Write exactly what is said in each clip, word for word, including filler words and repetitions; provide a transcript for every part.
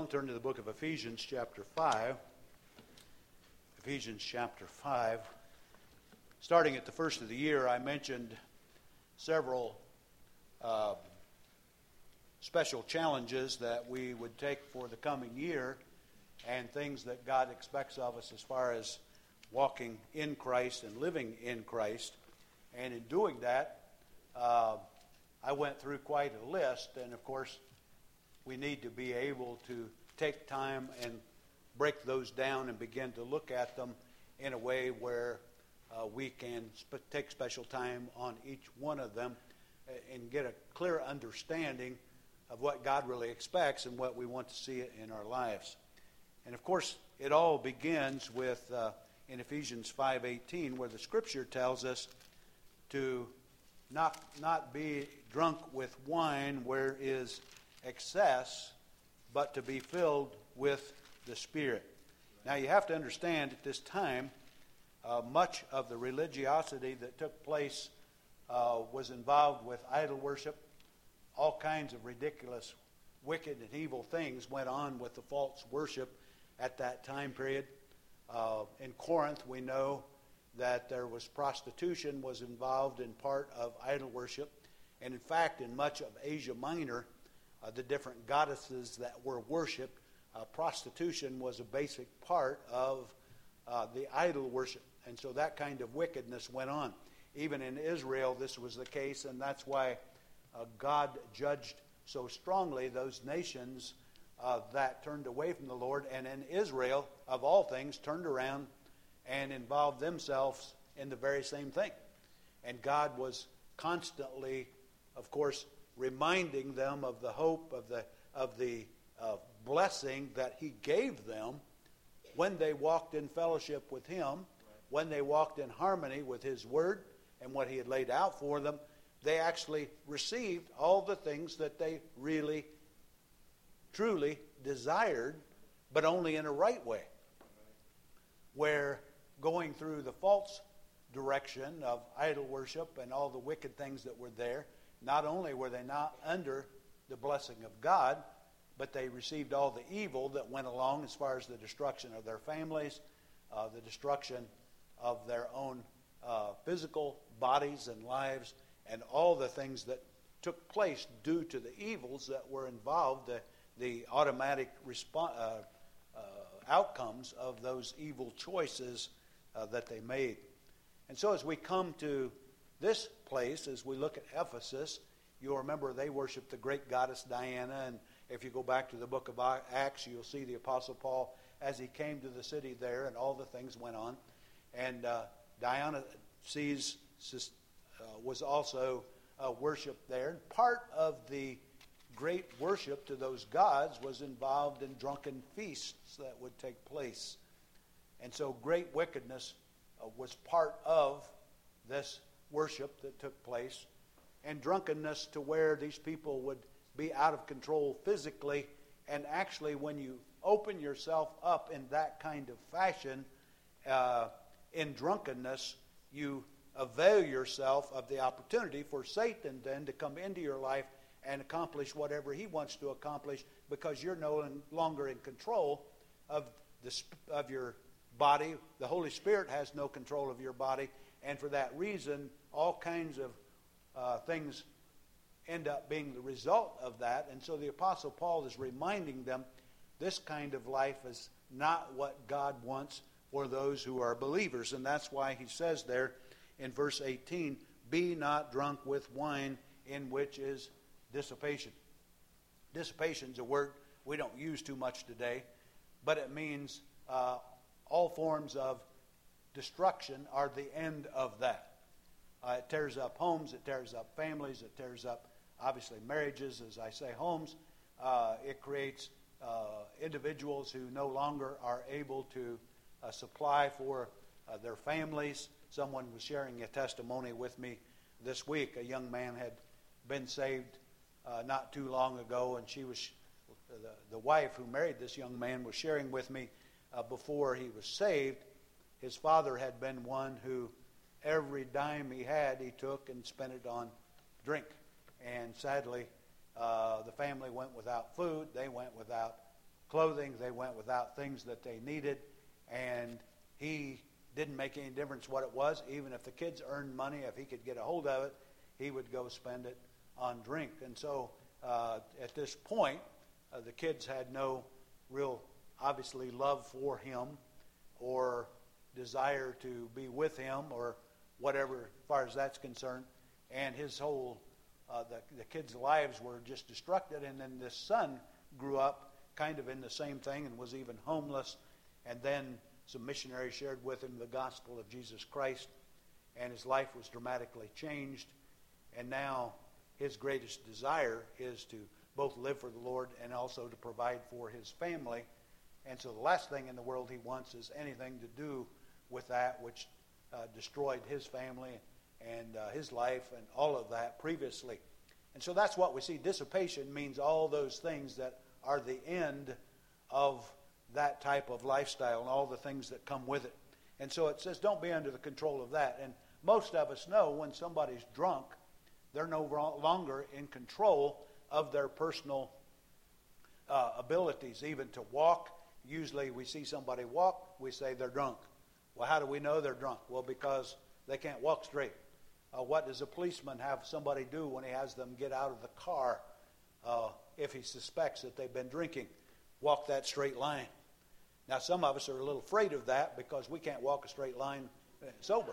turn to the book of Ephesians chapter five. Ephesians chapter five. Starting at the first of the year, I mentioned several uh, special challenges that we would take for the coming year and things that God expects of us as far as walking in Christ and living in Christ. And in doing that, uh, I went through quite a list, and of course, we need to be able to take time and break those down and begin to look at them in a way where uh, we can sp- take special time on each one of them and get a clear understanding of what God really expects and what we want to see in our lives. And of course, it all begins with uh, in Ephesians five eighteen, where the Scripture tells us to not not be drunk with wine where is excess, but to be filled with the Spirit. Now you have to understand at this time, uh, much of the religiosity that took place uh, was involved with idol worship. All kinds of ridiculous, wicked and evil things went on with the false worship at that time period. Uh, in Corinth, we know that there was prostitution was involved in part of idol worship. And in fact, in much of Asia Minor, uh, the different goddesses that were worshipped, uh, prostitution was a basic part of uh, the idol worship. And so that kind of wickedness went on. Even in Israel, this was the case, and that's why uh, God judged so strongly those nations uh, that turned away from the Lord, and in Israel, of all things, turned around and involved themselves in the very same thing. And God was constantly, of course, reminding them of the hope of the of the uh, blessing that He gave them when they walked in fellowship with Him, right. When they walked in harmony with His Word and what He had laid out for them. They actually received all the things that they really, truly desired, but only in a right way. Where going through the false direction of idol worship and all the wicked things that were there, not only were they not under the blessing of God, but they received all the evil that went along as far as the destruction of their families, uh, the destruction of their own uh, physical bodies and lives, and all the things that took place due to the evils that were involved, the, the automatic response, uh, uh, outcomes of those evil choices uh, that they made. And so as we come to this place, as we look at Ephesus, you'll remember they worshiped the great goddess Diana, and if you go back to the book of Acts, you'll see the Apostle Paul as he came to the city there, and all the things went on. And uh, Diana sees, uh, was also uh, worshipped there. And part of the great worship to those gods was involved in drunken feasts that would take place. And so great wickedness uh, was part of this worship that took place, and drunkenness to where these people would be out of control physically. And actually, when you open yourself up in that kind of fashion, uh, in drunkenness, you avail yourself of the opportunity for Satan then to come into your life and accomplish whatever he wants to accomplish, because you're no longer in control of the of your body. The Holy Spirit has no control of your body, and for that reason, all kinds of uh, things end up being the result of that. And so the Apostle Paul is reminding them this kind of life is not what God wants for those who are believers. And that's why he says there in verse eighteen, be not drunk with wine, in which is dissipation. Dissipation is a word we don't use too much today, but it means uh, all forms of destruction are the end of that. Uh, it tears up homes, it tears up families, it tears up, obviously, marriages. As I say, homes. Uh, it creates uh, individuals who no longer are able to uh, supply for uh, their families. Someone was sharing a testimony with me this week. A young man had been saved uh, not too long ago, and she was the, the wife who married this young man was sharing with me uh, before he was saved. His father had been one who every dime he had, he took and spent it on drink. And sadly, uh, the family went without food. They went without clothing. They went without things that they needed. And he didn't make any difference what it was. Even if the kids earned money, if he could get a hold of it, he would go spend it on drink. And so uh, at this point, uh, the kids had no real, obviously, love for him or desire to be with him or whatever as far as that's concerned. And his whole, uh, the, the kids' lives were just destructed. And then this son grew up kind of in the same thing and was even homeless. And then some missionaries shared with him the gospel of Jesus Christ. And his life was dramatically changed. And now his greatest desire is to both live for the Lord and also to provide for his family. And so the last thing in the world he wants is anything to do with that which uh, destroyed his family and uh, his life and all of that previously. And so that's what we see. Dissipation means all those things that are the end of that type of lifestyle and all the things that come with it. And so it says don't be under the control of that. And most of us know when somebody's drunk, they're no longer in control of their personal uh, abilities, even to walk. Usually we see somebody walk, we say they're drunk. Well, how do we know they're drunk? Well, because they can't walk straight. Uh, what does a policeman have somebody do when he has them get out of the car uh, if he suspects that they've been drinking? Walk that straight line. Now, some of us are a little afraid of that because we can't walk a straight line sober.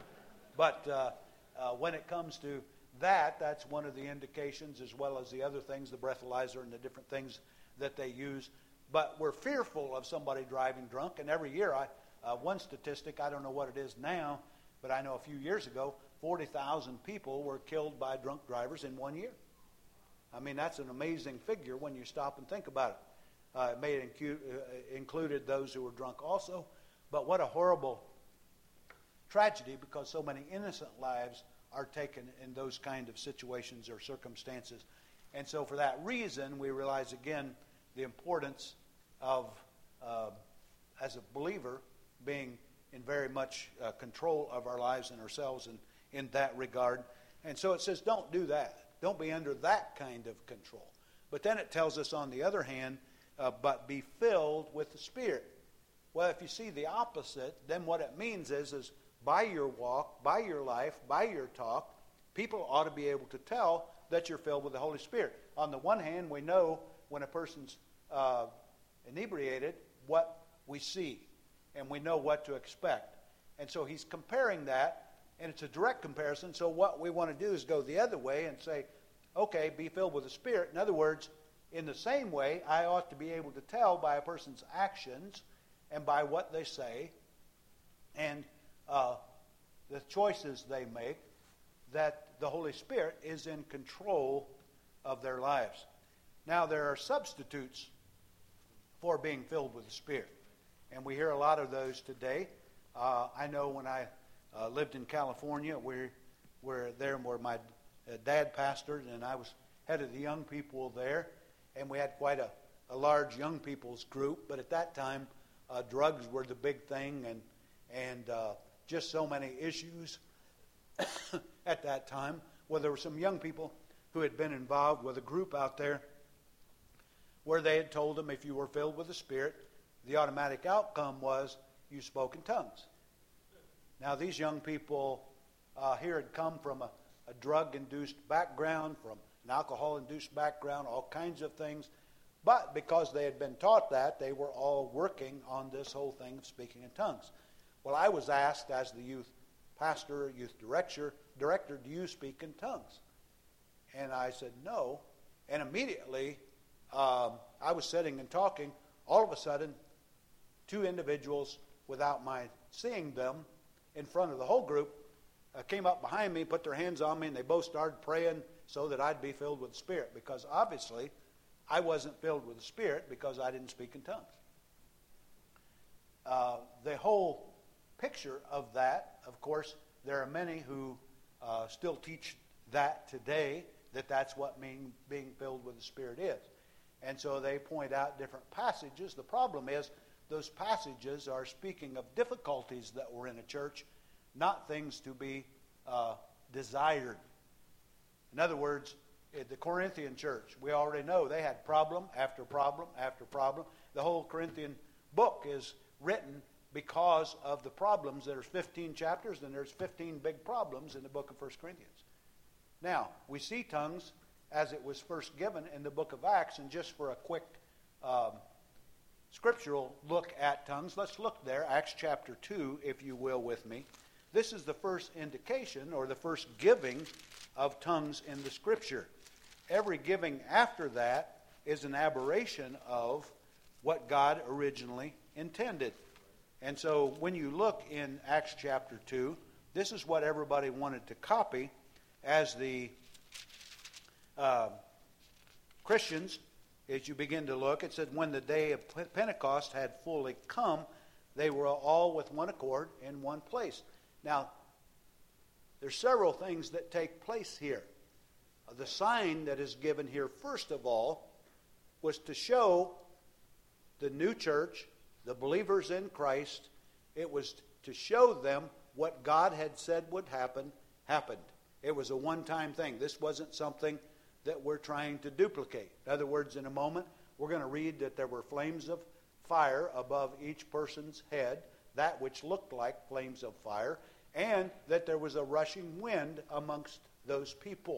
But uh, uh, when it comes to that, that's one of the indications, as well as the other things, the breathalyzer and the different things that they use. But we're fearful of somebody driving drunk. And every year, I, uh, one statistic, I don't know what it is now, but I know a few years ago, forty thousand people were killed by drunk drivers in one year. I mean, that's an amazing figure when you stop and think about it. Uh, it may have incu- uh, included those who were drunk also. But what a horrible tragedy, because so many innocent lives are taken in those kind of situations or circumstances. And so for that reason, we realize again the importance of, uh, as a believer, being in very much uh, control of our lives and ourselves in, in that regard. And so it says don't do that. Don't be under that kind of control. But then it tells us on the other hand, uh, but be filled with the Spirit. Well, if you see the opposite, then what it means is, is by your walk, by your life, by your talk, people ought to be able to tell that you're filled with the Holy Spirit. On the one hand, we know when a person's uh, inebriated what we see, and we know what to expect. And so he's comparing that, and it's a direct comparison. So what we want to do is go the other way and say, okay, be filled with the Spirit. In other words, in the same way, I ought to be able to tell by a person's actions and by what they say and uh, the choices they make that the Holy Spirit is in control of their lives. Now, there are substitutes for being filled with the Spirit, and we hear a lot of those today. Uh, I know when I uh, lived in California, we were there where my uh, dad pastored, and I was head of the young people there, and we had quite a, a large young people's group. But at that time, uh, drugs were the big thing, and and uh, just so many issues at that time. Well, there were some young people who had been involved with a group out there where they had told them if you were filled with the Spirit, the automatic outcome was you spoke in tongues. Now, these young people uh, here had come from a, a drug-induced background, from an alcohol-induced background, all kinds of things. But because they had been taught that, they were all working on this whole thing of speaking in tongues. Well, I was asked as the youth pastor, youth director, director, do you speak in tongues? And I said, no. And immediately, um, I was sitting and talking. All of a sudden, two individuals, without my seeing them, in front of the whole group, uh, came up behind me, put their hands on me, and they both started praying so that I'd be filled with the Spirit. Because obviously, I wasn't filled with the Spirit because I didn't speak in tongues. Uh, the whole picture of that, of course, there are many who uh, still teach that today, that that's what being, being filled with the Spirit is. And so they point out different passages. The problem is those passages are speaking of difficulties that were in a church, not things to be uh, desired. In other words, the Corinthian church, we already know they had problem after problem after problem. the whole Corinthian book is written because of the problems. There's fifteen chapters, and there's fifteen big problems in the book of First Corinthians. Now, we see tongues as it was first given in the book of Acts, and just for a quick um, scriptural look at tongues, let's look there, Acts chapter two, if you will, with me. This is the first indication, or the first giving of tongues in the Scripture. Every giving after that is an aberration of what God originally intended. And so when you look in Acts chapter two, this is what everybody wanted to copy as the uh, Christians. As you begin to look, it said, when the day of Pentecost had fully come, they were all with one accord in one place. Now, there's several things that take place here. The sign that is given here, first of all, was to show the new church, the believers in Christ, it was to show them what God had said would happen, happened. It was a one-time thing. This wasn't something that we're trying to duplicate. In other words, in a moment, we're going to read that there were flames of fire above each person's head, that which looked like flames of fire, and that there was a rushing wind amongst those people.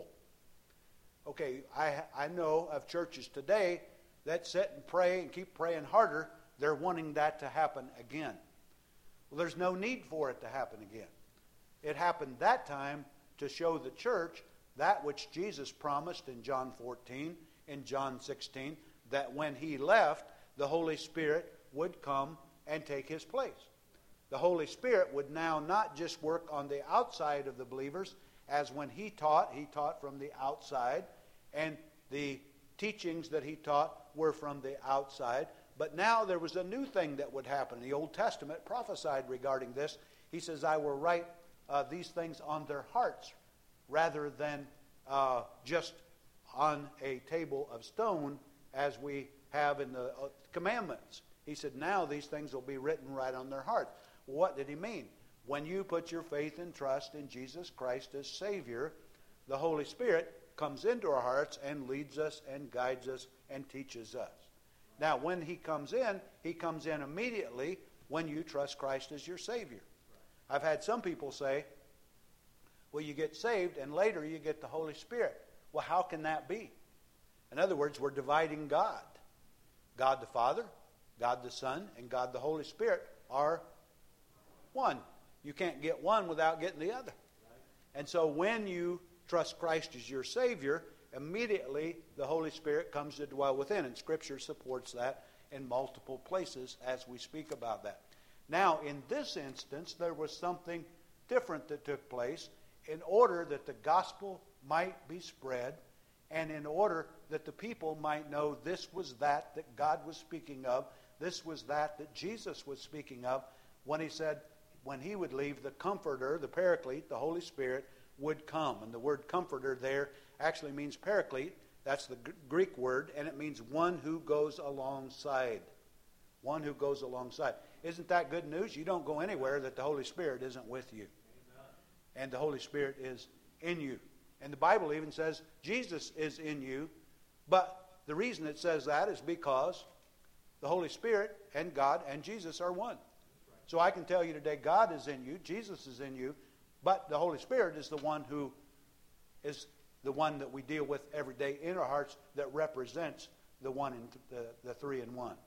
Okay, I, I know of churches today that sit and pray and keep praying harder. They're wanting that to happen again. Well, there's no need for it to happen again. It happened that time to show the church that which Jesus promised in John fourteen, in John sixteen, that when he left, the Holy Spirit would come and take his place. The Holy Spirit would now not just work on the outside of the believers, as when he taught, he taught from the outside, and the teachings that he taught were from the outside. But now there was a new thing that would happen. The Old Testament prophesied regarding this. He says, I will write uh, these things on their hearts rather than uh, just on a table of stone as we have in the uh, commandments. He said, now these things will be written right on their hearts. What did he mean? When you put your faith and trust in Jesus Christ as Savior, the Holy Spirit comes into our hearts and leads us and guides us and teaches us. Now, when he comes in, he comes in immediately when you trust Christ as your Savior. I've had some people say, well, you get saved and later you get the Holy Spirit. Well, how can that be? In other words, we're dividing God. God the Father, God the Son, and God the Holy Spirit are one. You can't get one without getting the other. And so when you trust Christ as your Savior, immediately the Holy Spirit comes to dwell within. And Scripture supports that in multiple places as we speak about that. Now, in this instance, there was something different that took place in order that the gospel might be spread and in order that the people might know this was that that God was speaking of, this was that that Jesus was speaking of when he said when he would leave, the Comforter, the Paraclete, the Holy Spirit, would come. And the word Comforter there actually means Paraclete. That's the G- Greek word, and it means one who goes alongside. One who goes alongside. Isn't that good news? You don't go anywhere that the Holy Spirit isn't with you. Amen. And the Holy Spirit is in you. And the Bible even says Jesus is in you. But the reason it says that is because the Holy Spirit and God and Jesus are one. So I can tell you today, God is in you, Jesus is in you, but the Holy Spirit is the one who is the one that we deal with every day in our hearts that represents the one in the, the three in one.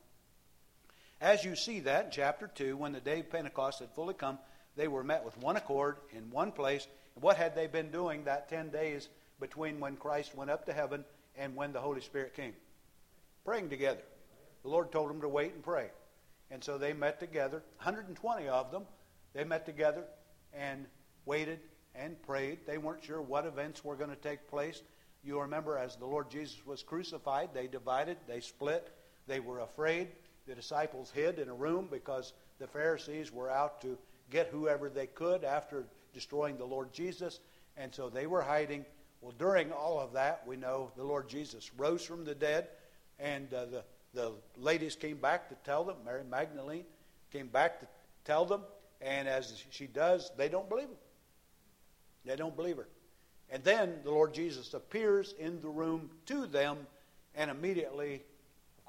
As you see that in chapter two, when the day of Pentecost had fully come, they were met with one accord in one place. And what had they been doing that ten days between when Christ went up to heaven and when the Holy Spirit came? Praying together. The Lord told them to wait and pray. And so they met together, one hundred twenty of them. They met together and waited and prayed. They weren't sure what events were going to take place. You remember as the Lord Jesus was crucified, they divided, they split. They were afraid. The disciples hid in a room because the Pharisees were out to get whoever they could after destroying the Lord Jesus. And so they were hiding. Well, during all of that, we know the Lord Jesus rose from the dead, and uh, the The ladies came back to tell them. Mary Magdalene came back to tell them. And as she does, they don't believe her. They don't believe her. And then the Lord Jesus appears in the room to them. And immediately, of course,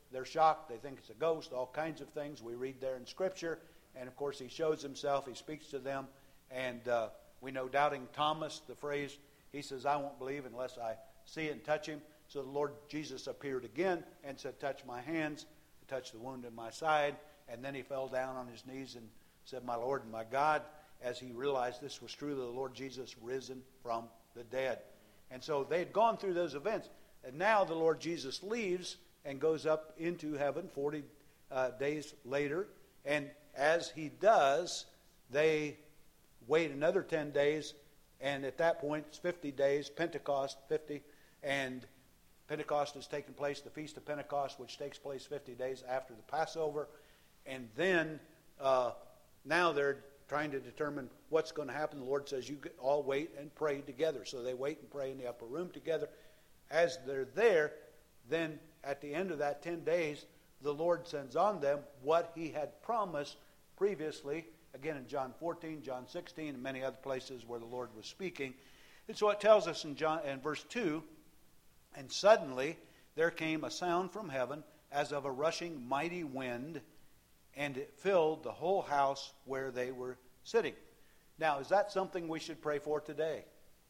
They're shocked. They think it's a ghost, all kinds of things we read there in Scripture. And, of course, he shows himself. He speaks to them. And uh, we know doubting Thomas, the phrase, he says, I won't believe unless I see it and touch him. So the Lord Jesus appeared again and said, touch my hands, touch the wound in my side. And then he fell down on his knees and said, my Lord and my God, as he realized this was true, the Lord Jesus risen from the dead. And so they had gone through those events. And now the Lord Jesus leaves and goes up into heaven forty uh, days later. And as he does, they wait another ten days. And at that point, it's fifty days, Pentecost, fifty. And Pentecost is taking place, the Feast of Pentecost, which takes place fifty days after the Passover. And then, uh, now they're trying to determine what's going to happen. The Lord says, you all wait and pray together. So they wait and pray in the upper room together. As they're there, then at the end of that ten days, the Lord sends on them what he had promised previously, again in John fourteen, John sixteen, and many other places where the Lord was speaking. And so it tells us in, John, in verse two, and suddenly there came a sound from heaven as of a rushing mighty wind, and it filled the whole house where they were sitting. Now, is that something we should pray for today?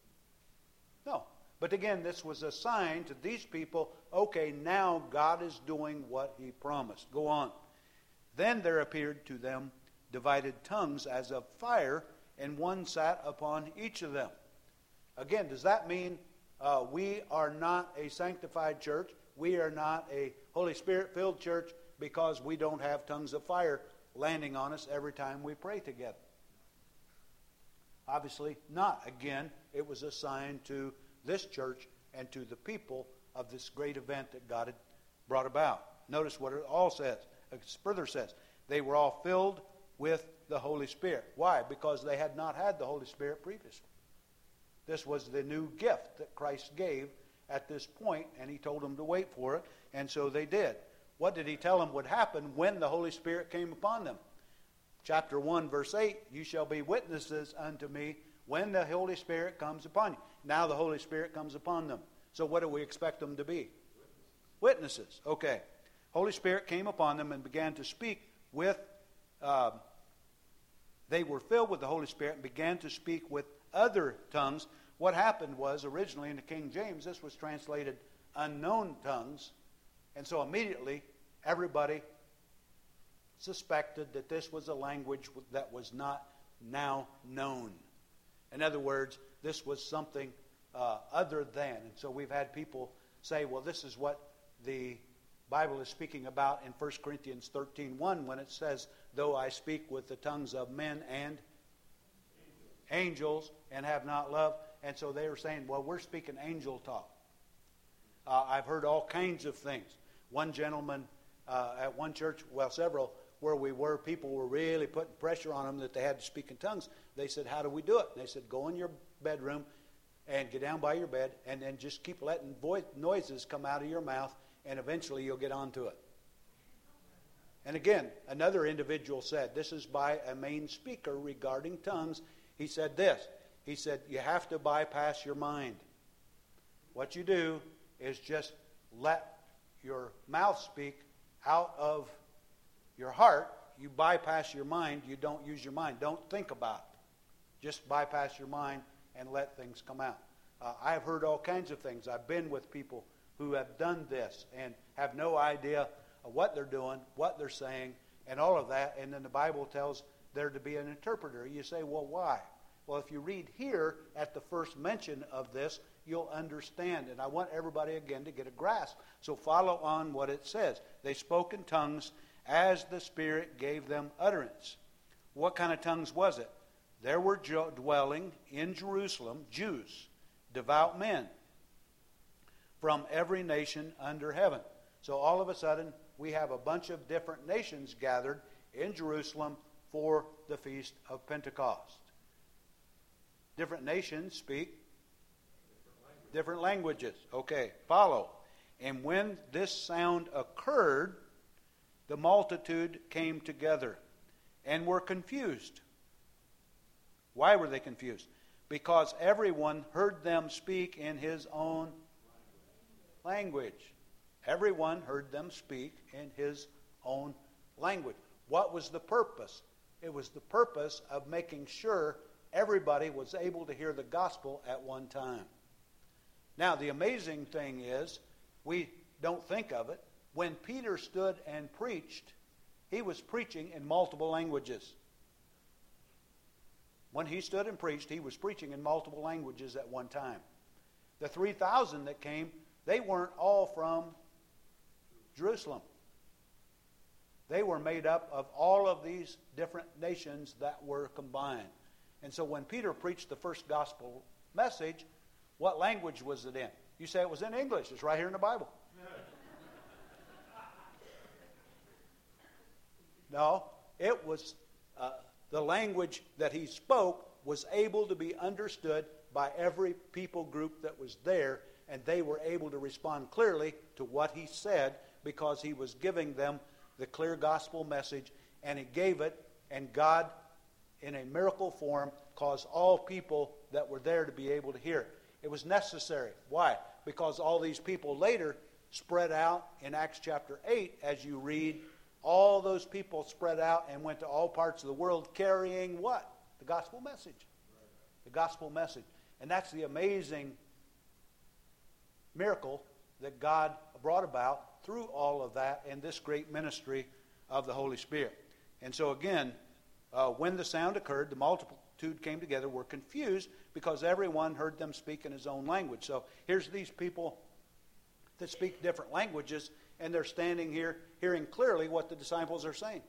No. But again, this was a sign to these people, okay, now God is doing what he promised. Go on. Then there appeared to them divided tongues as of fire, and one sat upon each of them. Again, does that mean uh, we are not a sanctified church? We are not a Holy Spirit-filled church because we don't have tongues of fire landing on us every time we pray together? Obviously not. Again, it was a sign to this church and to the people of this great event that God had brought about. Notice what it all says. It further says, they were all filled with the Holy Spirit. Why? Because they had not had the Holy Spirit previously. This was the new gift that Christ gave at this point, and he told them to wait for it, and so they did. What did he tell them would happen when the Holy Spirit came upon them? Chapter one, verse eight, you shall be witnesses unto me when the Holy Spirit comes upon you. Now the Holy Spirit comes upon them. So what do we expect them to be? Witnesses. Witnesses. Okay. Holy Spirit came upon them and began to speak with, uh, they were filled with the Holy Spirit and began to speak with other tongues. What happened was, originally in the King James, this was translated unknown tongues. And so immediately, everybody suspected that this was a language that was not now known. In other words, this was something uh, other than. And so we've had people say, well, this is what the Bible is speaking about in First Corinthians thirteen one when it says, though I speak with the tongues of men and angels and have not love. And so they were saying, well, we're speaking angel talk. Uh, I've heard all kinds of things. One gentleman uh, at one church, well, several, where we were, people were really putting pressure on them that they had to speak in tongues. They said, how do we do it? And they said, go in your bedroom and get down by your bed and then just keep letting voice noises come out of your mouth, and eventually you'll get onto it. And again, another individual said, this is by a main speaker regarding tongues. He said this. He said, you have to bypass your mind. What you do is just let your mouth speak out of your heart. You bypass your mind. You don't use your mind. Don't think about it. Just bypass your mind and let things come out. Uh, I've heard all kinds of things. I've been with people who have done this and have no idea of what they're doing, what they're saying, and all of that. And then the Bible tells there to be an interpreter. You say, well, why? Well, if you read here at the first mention of this, you'll understand. And I want everybody again to get a grasp. So follow on what it says. They spoke in tongues as the Spirit gave them utterance. What kind of tongues was it? There were dwelling in Jerusalem Jews, devout men, from every nation under heaven. So all of a sudden, we have a bunch of different nations gathered in Jerusalem for the Feast of Pentecost. Different nations speak different languages. Okay, follow. And when this sound occurred, the multitude came together and were confused. Why were they confused? Because everyone heard them speak in his own language. Everyone heard them speak in his own language. What was the purpose? It was the purpose of making sure everybody was able to hear the gospel at one time. Now, the amazing thing is, we don't think of it. When Peter stood and preached, he was preaching in multiple languages. When he stood and preached, he was preaching in multiple languages at one time. The three thousand that came, they weren't all from Jerusalem. They were made up of all of these different nations that were combined. And so when Peter preached the first gospel message, what language was it in? You say it was in English. It's right here in the Bible. No, it was uh, the language that he spoke was able to be understood by every people group that was there, and they were able to respond clearly to what he said because he was giving them the clear gospel message, and he gave it, and God, in a miracle form, caused all people that were there to be able to hear it. It was necessary. Why? Because all these people later spread out in Acts chapter eight, as you read, all those people spread out and went to all parts of the world carrying what? The gospel message. The gospel message. And that's the amazing miracle that God brought about through all of that and this great ministry of the Holy Spirit. And so again, uh, when the sound occurred, the multitude came together, were confused because everyone heard them speak in his own language. So here's these people that speak different languages, and they're standing here hearing clearly what the disciples are saying.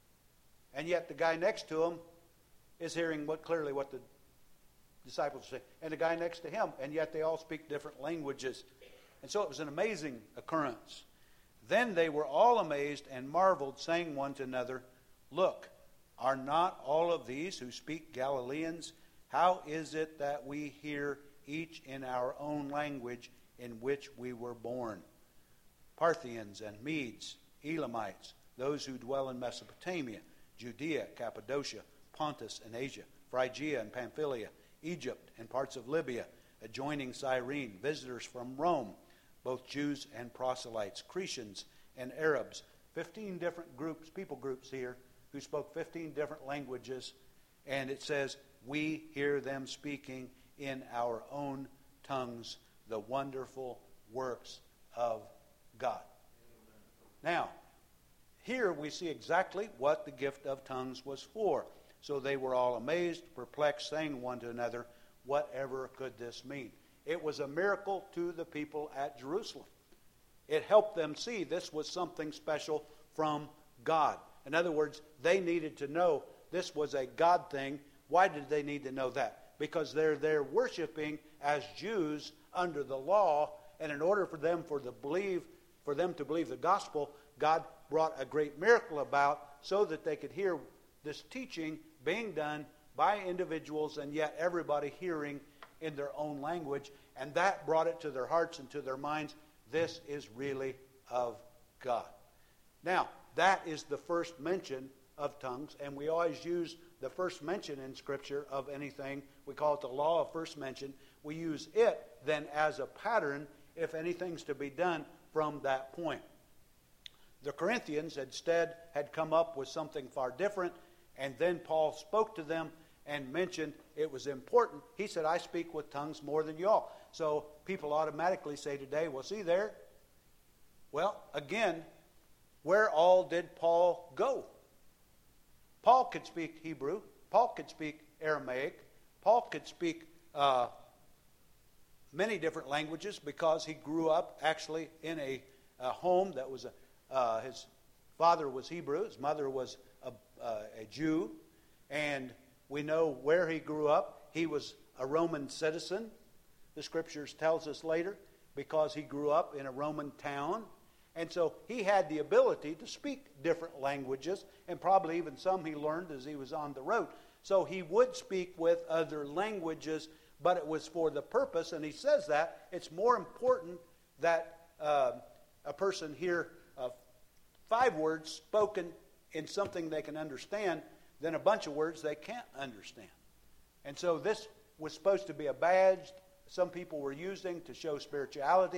And yet the guy next to him is hearing what clearly what the disciples are saying. And the guy next to him, and yet they all speak different languages. And so it was an amazing occurrence. Then they were all amazed and marveled, saying one to another, "Look, are not all of these who speak Galileans? How is it that we hear each in our own language in which we were born? Parthians and Medes, Elamites, those who dwell in Mesopotamia, Judea, Cappadocia, Pontus and Asia, Phrygia and Pamphylia, Egypt and parts of Libya, adjoining Cyrene, visitors from Rome, both Jews and proselytes, Cretians and Arabs." Fifteen different groups, people groups here, who spoke fifteen different languages. And it says, we hear them speaking in our own tongues the wonderful works of God. Now, here we see exactly what the gift of tongues was for. So they were all amazed, perplexed, saying one to another, "Whatever could this mean?" It was a miracle to the people at Jerusalem. It helped them see this was something special from God. In other words, they needed to know this was a God thing. Why did they need to know that? Because they're there worshiping as Jews under the law, and in order for them for the believe for them to believe the gospel, God brought a great miracle about so that they could hear this teaching being done by individuals and yet everybody hearing in their own language, and that brought it to their hearts and to their minds. This is really of God. Now, that is the first mention of tongues, and we always use the first mention in Scripture of anything. We call it the law of first mention. We use it then as a pattern if anything's to be done from that point. The Corinthians instead had come up with something far different, and then Paul spoke to them and mentioned it was important. He said, "I speak with tongues more than you all." So people automatically say today, well, see there? Well, again, where all did Paul go? Paul could speak Hebrew. Paul could speak Aramaic. Paul could speak uh, many different languages because he grew up actually in a, a home that was, a, uh, his father was Hebrew, his mother was a, uh, a Jew, and we know where he grew up. He was a Roman citizen, the Scriptures tells us later, because he grew up in a Roman town. And so he had the ability to speak different languages, and probably even some he learned as he was on the road. So he would speak with other languages, but it was for the purpose, and he says that it's more important that uh, a person hear uh, five words spoken in something they can understand than a bunch of words they can't understand. And so this was supposed to be a badge some people were using to show spirituality,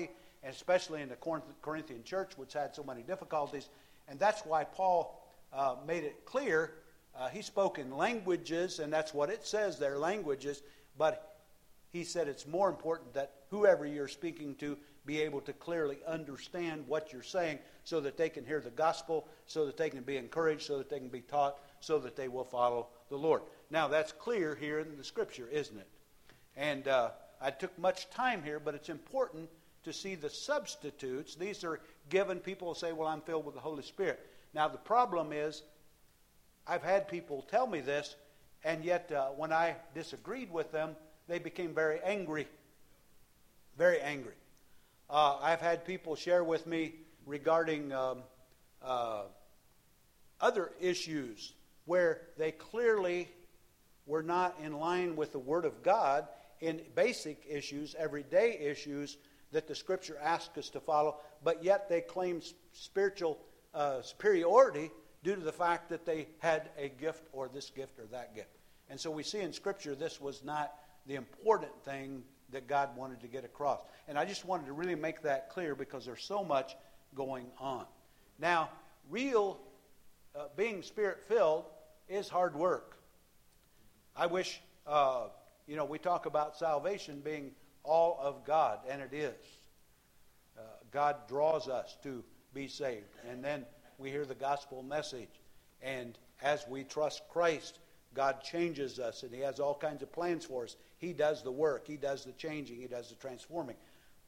and especially in the Corinthian church, which had so many difficulties. And that's why Paul uh, made it clear. Uh, he spoke in languages, and that's what it says there, languages. But he said it's more important that whoever you're speaking to be able to clearly understand what you're saying so that they can hear the gospel, so that they can be encouraged, so that they can be taught, so that they will follow the Lord. Now, that's clear here in the Scripture, isn't it? And uh, I took much time here, but it's important to see the substitutes. These are given. People say, well, I'm filled with the Holy Spirit. Now, the problem is, I've had people tell me this, and yet uh, when I disagreed with them, they became very angry. Very angry. Uh, I've had people share with me regarding um, uh, other issues where they clearly were not in line with the Word of God in basic issues, everyday issues that the Scripture asks us to follow, but yet they claim spiritual uh, superiority due to the fact that they had a gift or this gift or that gift. And so we see in Scripture this was not the important thing that God wanted to get across. And I just wanted to really make that clear because there's so much going on. Now, real uh, being Spirit-filled is hard work. I wish, uh, you know, we talk about salvation being all of God, and it is. Uh, God draws us to be saved. And then we hear the gospel message. And as we trust Christ, God changes us, and He has all kinds of plans for us. He does the work. He does the changing. He does the transforming.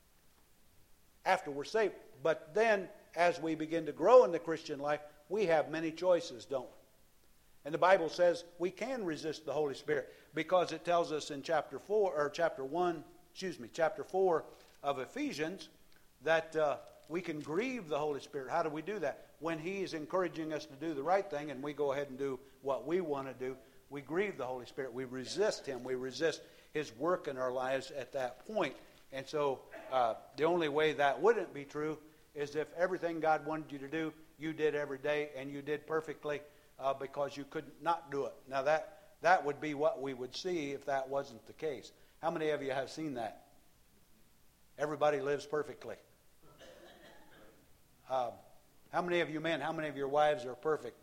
After we're saved. But then, as we begin to grow in the Christian life, we have many choices, don't we? And the Bible says we can resist the Holy Spirit because it tells us in chapter four, or chapter one, excuse me, chapter four of Ephesians that uh, we can grieve the Holy Spirit. How do we do that? When He is encouraging us to do the right thing and we go ahead and do what we want to do, we grieve the Holy Spirit. We resist Him. We resist His work in our lives at that point. And so uh, the only way that wouldn't be true is if everything God wanted you to do, you did every day and you did perfectly uh, because you could not do it. Now that, that would be what we would see if that wasn't the case. How many of you have seen that? Everybody lives perfectly. Um, how many of you men, how many of your wives are perfect?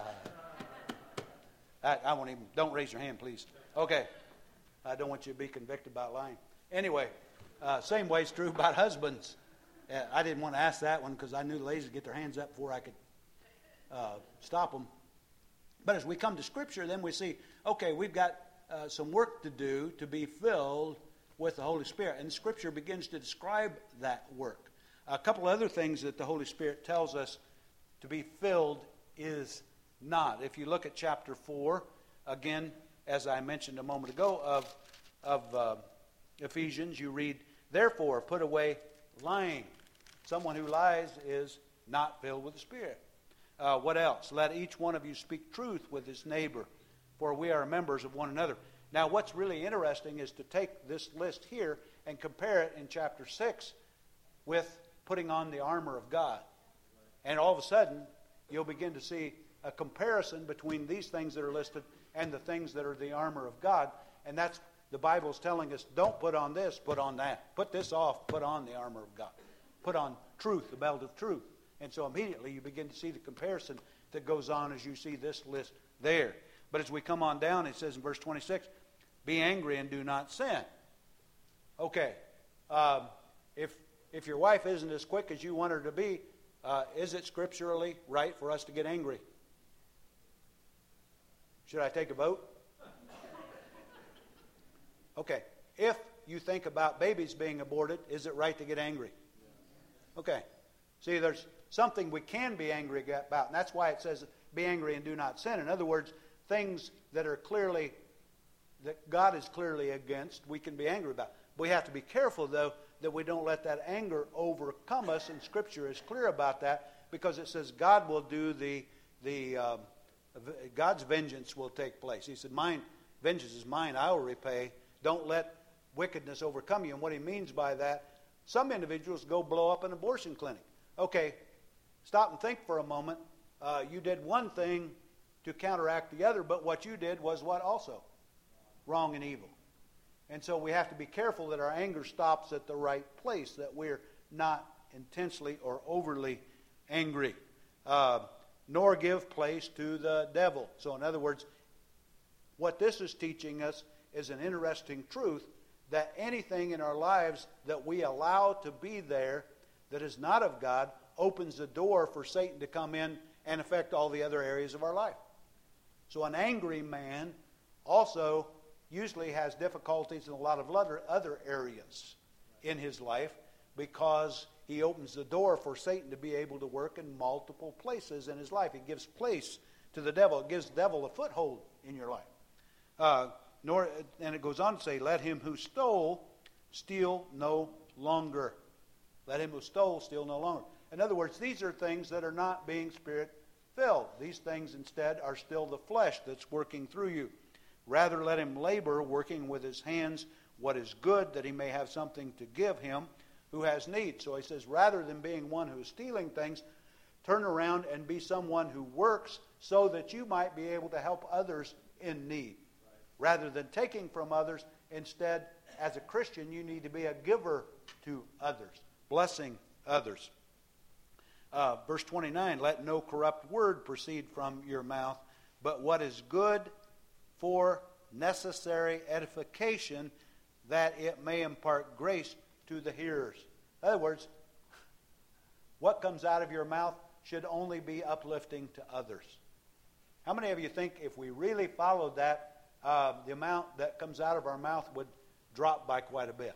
I, I won't even, don't raise your hand, please. Okay. I don't want you to be convicted about lying. Anyway, uh, same way is true about husbands. Uh, I didn't want to ask that one because I knew the ladies would get their hands up before I could uh, stop them. But as we come to Scripture, then we see, okay, we've got uh, some work to do to be filled with the Holy Spirit. And Scripture begins to describe that work. A couple other things that the Holy Spirit tells us to be filled is not. If you look at chapter four, again, as I mentioned a moment ago, of, of uh, Ephesians, you read, therefore, put away lying. Someone who lies is not filled with the Spirit. Uh, what else? Let each one of you speak truth with his neighbor, for we are members of one another. Now, what's really interesting is to take this list here and compare it in chapter six with putting on the armor of God. And all of a sudden, you'll begin to see a comparison between these things that are listed and the things that are the armor of God. And that's, the Bible's telling us, don't put on this, put on that. Put this off, put on the armor of God. Put on truth, the belt of truth. And so immediately you begin to see the comparison that goes on as you see this list there. But as we come on down, it says in verse twenty-six, be angry and do not sin. Okay, um, if if your wife isn't as quick as you want her to be, uh, is it scripturally right for us to get angry? Should I take a vote? Okay, if you think about babies being aborted, is it right to get angry? Okay, see, there's something we can be angry about, and that's why it says be angry and do not sin. In other words, things that are clearly, that God is clearly against, we can be angry about. We have to be careful, though, that we don't let that anger overcome us, and Scripture is clear about that, because it says God will do the, the um, God's vengeance will take place. He said, mine, vengeance is mine, I will repay. Don't let wickedness overcome you. And what he means by that, some individuals go blow up an abortion clinic. Okay, stop and think for a moment. Uh, you did one thing to counteract the other, but what you did was what also? Wrong and evil. And so we have to be careful that our anger stops at the right place, that we're not intensely or overly angry. Uh, nor give place to the devil. So in other words, what this is teaching us is an interesting truth, that anything in our lives that we allow to be there that is not of God opens the door for Satan to come in and affect all the other areas of our life. So an angry man also usually has difficulties in a lot of other areas in his life, because he opens the door for Satan to be able to work in multiple places in his life. He gives place to the devil. It gives the devil a foothold in your life. Uh, nor, and it goes on to say, let him who stole steal no longer. Let him who stole steal no longer. In other words, these are things that are not being Spirit-filled. These things instead are still the flesh that's working through you. Rather, let him labor, working with his hands what is good, that he may have something to give him who has need. So he says, rather than being one who's stealing things, turn around and be someone who works so that you might be able to help others in need. Right. Rather than taking from others, instead, as a Christian, you need to be a giver to others, blessing others. Uh, verse twenty-nine, let no corrupt word proceed from your mouth, but what is good for necessary edification, that it may impart grace to the hearers. In other words, what comes out of your mouth should only be uplifting to others. How many of you think if we really followed that, uh, the amount that comes out of our mouth would drop by quite a bit?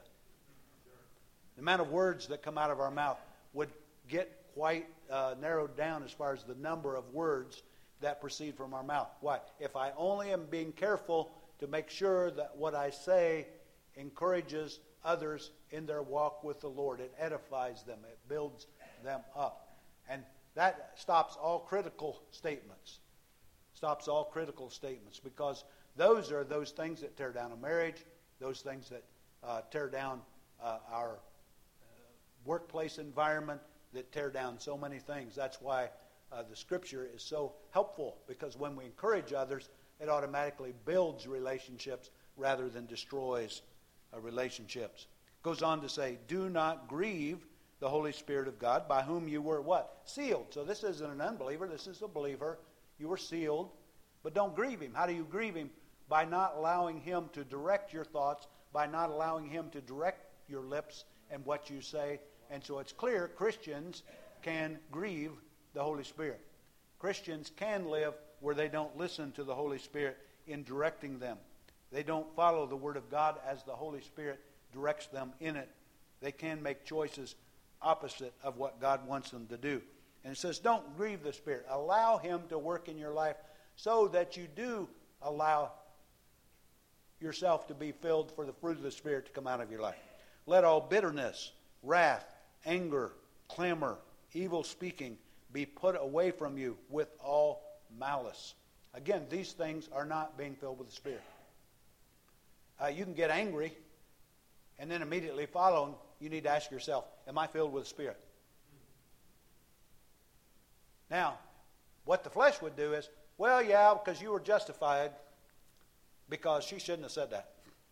The amount of words that come out of our mouth would get quite uh, narrowed down as far as the number of words that proceed from our mouth. Why? If I only am being careful to make sure that what I say encourages others in their walk with the Lord, it edifies them, it builds them up. And that stops all critical statements. Stops all critical statements, because those are those things that tear down a marriage, those things that uh, tear down uh, our uh, workplace environment, that tear down so many things. That's why uh, the Scripture is so helpful, because when we encourage others, it automatically builds relationships rather than destroys uh, relationships. Goes on to say, do not grieve the Holy Spirit of God, by whom you were what? Sealed. So this isn't an unbeliever, this is a believer. You were sealed, but don't grieve him. How do you grieve him? By not allowing him to direct your thoughts, by not allowing him to direct your lips and what you say. And so it's clear Christians can grieve the Holy Spirit. Christians can live where they don't listen to the Holy Spirit in directing them. They don't follow the Word of God as the Holy Spirit directs them in it. They can make choices opposite of what God wants them to do. And it says, don't grieve the Spirit. Allow Him to work in your life so that you do allow yourself to be filled for the fruit of the Spirit to come out of your life. Let all bitterness, wrath, anger, clamor, evil speaking be put away from you with all malice. Again, these things are not being filled with the Spirit. Uh, you can get angry, and then immediately following, you need to ask yourself, am I filled with the Spirit? Now, what the flesh would do is, well, yeah, because you were justified because she shouldn't have said that.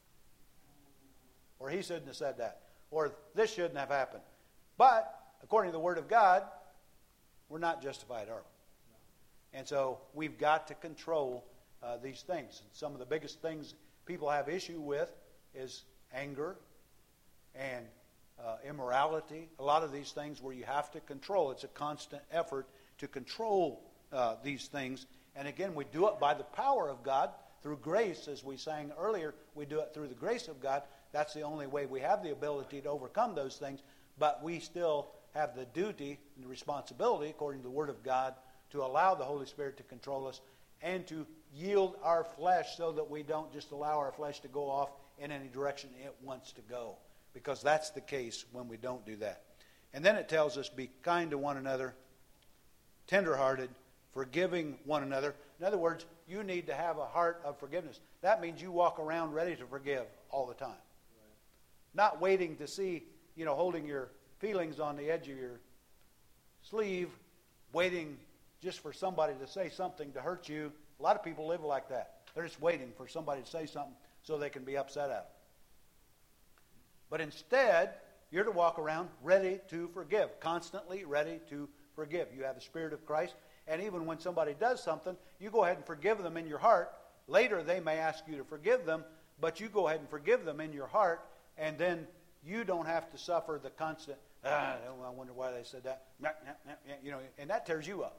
Or he shouldn't have said that. Or this shouldn't have happened. But, according to the Word of God, we're not justified, are we? And so, we've got to control uh, these things. And some of the biggest things people have issue with is anger and uh, immorality. A lot of these things where you have to control. It's a constant effort to control uh, these things. And again, we do it by the power of God through grace, as we sang earlier. We do it through the grace of God. That's the only way we have the ability to overcome those things. But we still have the duty and the responsibility, according to the Word of God, to allow the Holy Spirit to control us and to yield our flesh so that we don't just allow our flesh to go off in any direction it wants to go. Because that's the case when we don't do that. And then it tells us, be kind to one another, tenderhearted, forgiving one another. In other words, you need to have a heart of forgiveness. That means you walk around ready to forgive all the time. Right. Not waiting to see, you know, holding your feelings on the edge of your sleeve, waiting just for somebody to say something to hurt you. A lot of people live like that. They're just waiting for somebody to say something so they can be upset at them. But instead, you're to walk around ready to forgive, constantly ready to forgive. You have the Spirit of Christ, and even when somebody does something, you go ahead and forgive them in your heart. Later, they may ask you to forgive them, but you go ahead and forgive them in your heart, and then you don't have to suffer the constant, ah, I wonder why they said that, you know, and that tears you up.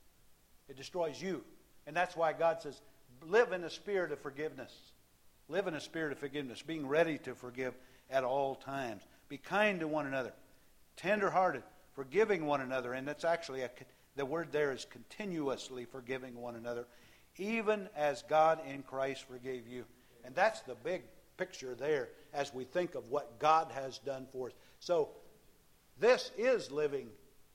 It destroys you. And that's why God says, live in a spirit of forgiveness. Live in a spirit of forgiveness, being ready to forgive at all times. Be kind to one another, tender-hearted, forgiving one another. And that's actually, a, the word there is continuously forgiving one another, even as God in Christ forgave you. And that's the big picture there as we think of what God has done for us. So this is living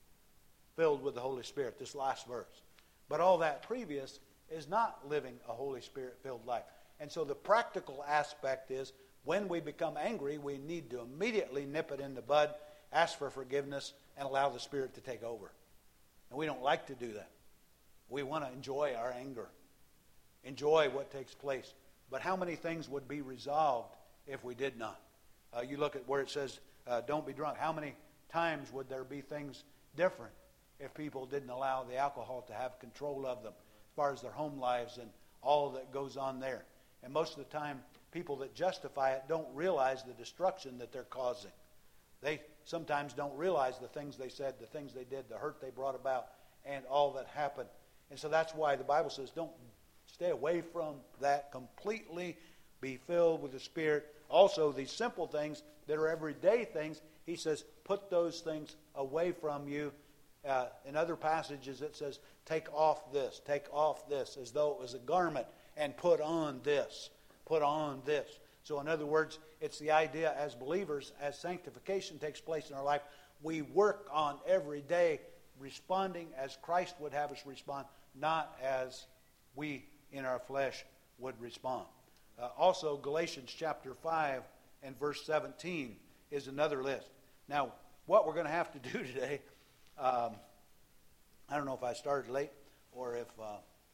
filled with the Holy Spirit, this last verse. But all that previous is not living a Holy Spirit-filled life. And so the practical aspect is when we become angry, we need to immediately nip it in the bud, ask for forgiveness, and allow the Spirit to take over. And we don't like to do that. We want to enjoy our anger, enjoy what takes place. But how many things would be resolved if we did not? Uh, you look at where it says, uh, don't be drunk. How many times would there be things different if people didn't allow the alcohol to have control of them as far as their home lives and all that goes on there? And most of the time, people that justify it don't realize the destruction that they're causing. They sometimes don't realize the things they said, the things they did, the hurt they brought about, and all that happened. And so that's why the Bible says don't stay away from that completely. Be filled with the Spirit. Also, these simple things that are everyday things, he says, put those things away from you. Uh, in other passages, it says, take off this, take off this, as though it was a garment, and put on this, put on this. So in other words, it's the idea as believers, as sanctification takes place in our life, we work on every day responding as Christ would have us respond, not as we in our flesh would respond. Uh, also, Galatians chapter five and verse seventeen is another list. Now, what we're going to have to do today, um, I don't know if I started late or if uh,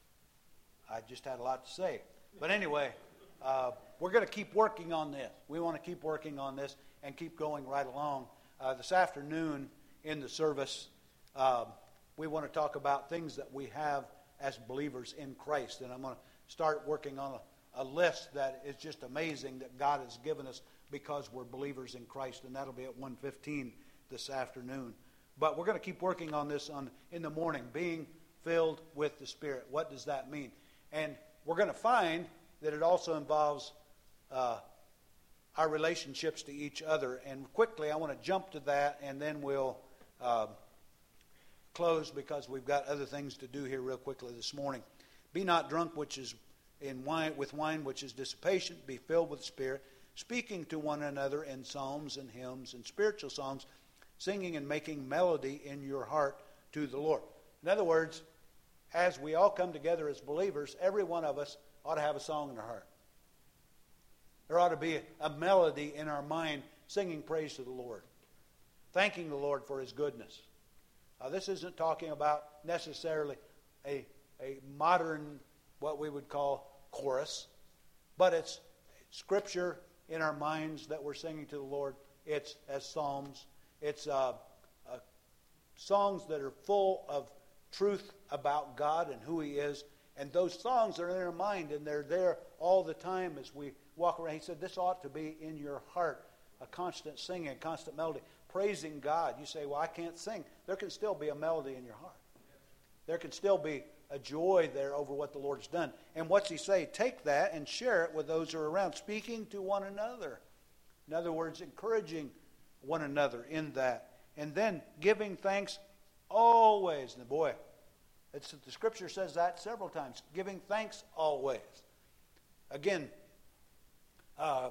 I just had a lot to say. But anyway, uh, we're going to keep working on this. We want to keep working on this and keep going right along. Uh, this afternoon in the service, uh, we want to talk about things that we have as believers in Christ. And I'm going to start working on a, a list that is just amazing that God has given us because we're believers in Christ. And that'll be at one fifteen this afternoon. But we're going to keep working on this on in the morning, being filled with the Spirit. What does that mean? And we're going to find that it also involves uh, our relationships to each other. And quickly, I want to jump to that, and then we'll uh, close because we've got other things to do here real quickly this morning. Be not drunk, which is in wine with wine, which is dissipation. Be filled with the Spirit, speaking to one another in psalms and hymns and spiritual songs, singing and making melody in your heart to the Lord. In other words, as we all come together as believers, every one of us ought to have a song in our heart. There ought to be a, a melody in our mind singing praise to the Lord, thanking the Lord for His goodness. Uh, this isn't talking about necessarily a, a modern, what we would call chorus, but it's Scripture in our minds that we're singing to the Lord. It's as psalms. It's uh, uh, songs that are full of truth about God and who He is. And those songs are in our mind, and they're there all the time as we walk around. He said this ought to be in your heart, a constant singing, a constant melody, praising God. You say, well, I can't sing. There can still be a melody in your heart. There can still be a joy there over what the Lord's done. And what's He say? Take that and share it with those who are around, speaking to one another. In other words, encouraging one another in that. And then giving thanks always. And boy, it's, the Scripture says that several times. Giving thanks always. Again, um,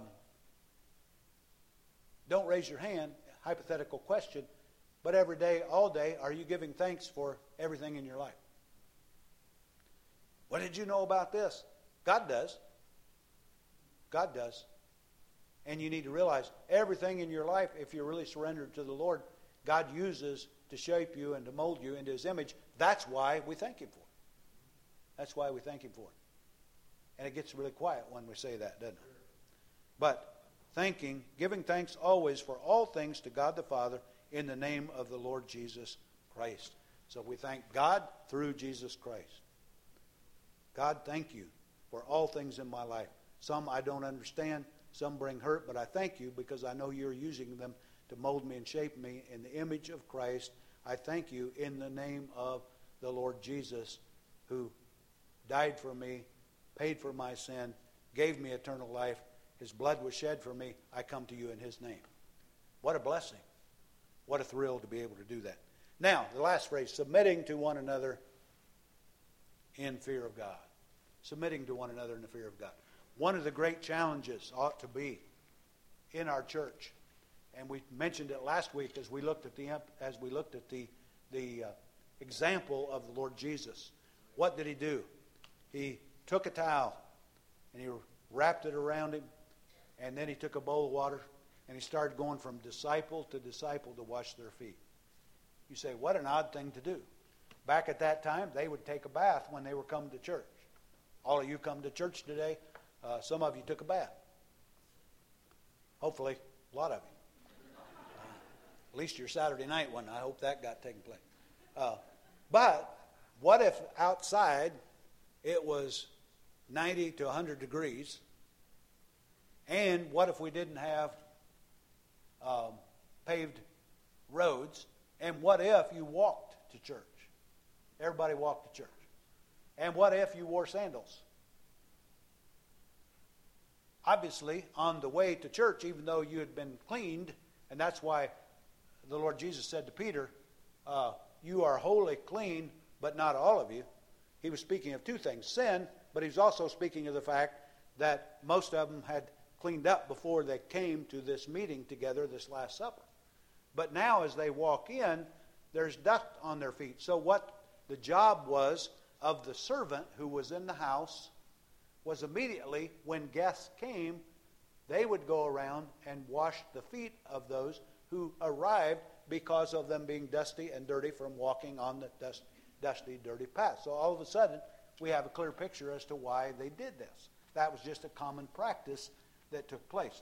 don't raise your hand. Hypothetical question. But every day, all day, are you giving thanks for everything in your life? What did you know about this? God does. God does. And you need to realize everything in your life, if you're really surrendered to the Lord, God uses to shape you and to mold you into His image. That's why we thank Him for it. That's why we thank Him for it. And it gets really quiet when we say that, doesn't it? But thanking, giving thanks always for all things to God the Father in the name of the Lord Jesus Christ. So we thank God through Jesus Christ. God, thank you for all things in my life. Some I don't understand, some bring hurt, but I thank you because I know you're using them to mold me and shape me in the image of Christ. I thank you in the name of the Lord Jesus, who died for me, paid for my sin, gave me eternal life. His blood was shed for me. I come to you in his name. What a blessing. What a thrill to be able to do that. Now, the last phrase, submitting to one another in fear of God. Submitting to one another in the fear of God. One of the great challenges ought to be in our church, and we mentioned it last week as we looked at the as we looked at the the uh, example of the Lord Jesus. What did he do? He took a towel and he wrapped it around him, and then he took a bowl of water and he started going from disciple to disciple to wash their feet. You say, what an odd thing to do. Back at that time, they would take a bath when they were coming to church. All of you come to church today, uh, some of you took a bath. Hopefully, a lot of you. Uh, at least your Saturday night one, I hope that got taken place. Uh, but what if outside it was ninety to one hundred degrees, and what if we didn't have um, paved roads, and what if you walked to church? Everybody walked to church. And what if you wore sandals? Obviously, on the way to church, even though you had been cleaned, and that's why the Lord Jesus said to Peter, uh, you are wholly clean, but not all of you. He was speaking of two things, sin, but he was also speaking of the fact that most of them had cleaned up before they came to this meeting together, this Last Supper. But now as they walk in, there's dust on their feet. So what the job was of the servant who was in the house was immediately when guests came, they would go around and wash the feet of those who arrived because of them being dusty and dirty from walking on the dust, dusty, dirty path. So all of a sudden, we have a clear picture as to why they did this. That was just a common practice that took place.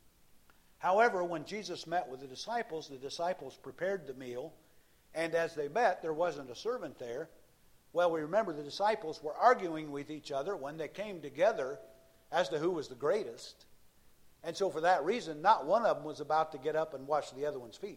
However, when Jesus met with the disciples, the disciples prepared the meal, and as they met, there wasn't a servant there. Well, we remember the disciples were arguing with each other when they came together as to who was the greatest. And so for that reason, not one of them was about to get up and wash the other one's feet.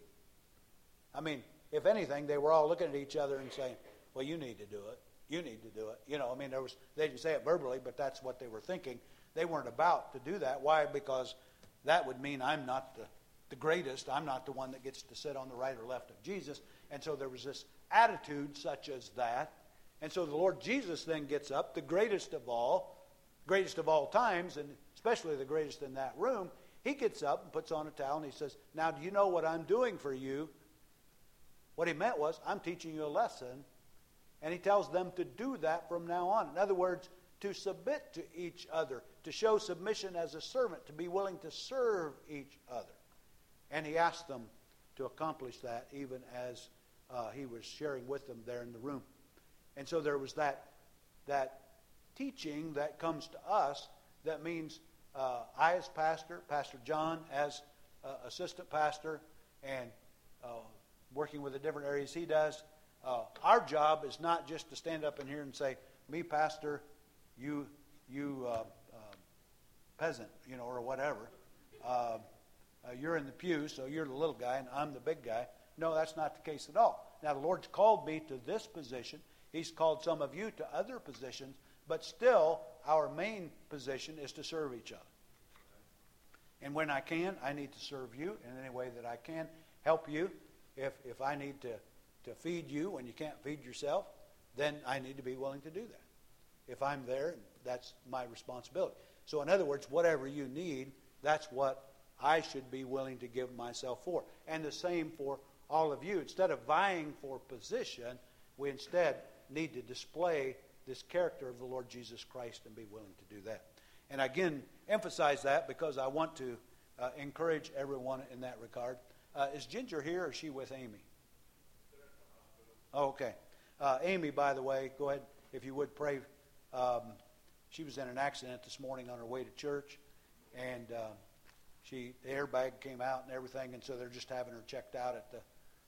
I mean, if anything, they were all looking at each other and saying, well, you need to do it. You need to do it. You know, I mean, there was they didn't say it verbally, but that's what they were thinking. They weren't about to do that. Why? Because that would mean I'm not the, the greatest. I'm not the one that gets to sit on the right or left of Jesus. And so there was this attitude such as that. And so the Lord Jesus then gets up, the greatest of all, greatest of all times, and especially the greatest in that room. He gets up and puts on a towel and he says, now do you know what I'm doing for you? What he meant was, I'm teaching you a lesson. And he tells them to do that from now on. In other words, to submit to each other, to show submission as a servant, to be willing to serve each other. And he asked them to accomplish that even as uh, he was sharing with them there in the room. And so there was that, that teaching that comes to us that means uh, I as pastor, Pastor John as uh, assistant pastor, and uh, working with the different areas he does, uh, our job is not just to stand up in here and say, me pastor, you you uh, uh, peasant, you know, or whatever. Uh, uh, you're in the pew, so you're the little guy, and I'm the big guy. No, that's not the case at all. Now, the Lord's called me to this position. He's called some of you to other positions, but still, our main position is to serve each other. And when I can, I need to serve you in any way that I can, help you. If if I need to, to feed you when you can't feed yourself, then I need to be willing to do that. If I'm there, that's my responsibility. So in other words, whatever you need, that's what I should be willing to give myself for. And the same for all of you. Instead of vying for position, we instead need to display this character of the Lord Jesus Christ and be willing to do that. And again, emphasize that because I want to uh, encourage everyone in that regard. Uh, is Ginger here or is she with Amy? Oh, okay. Uh, Amy, by the way, go ahead, if you would pray. Um, she was in an accident this morning on her way to church, and uh, she the airbag came out and everything, and so they're just having her checked out at the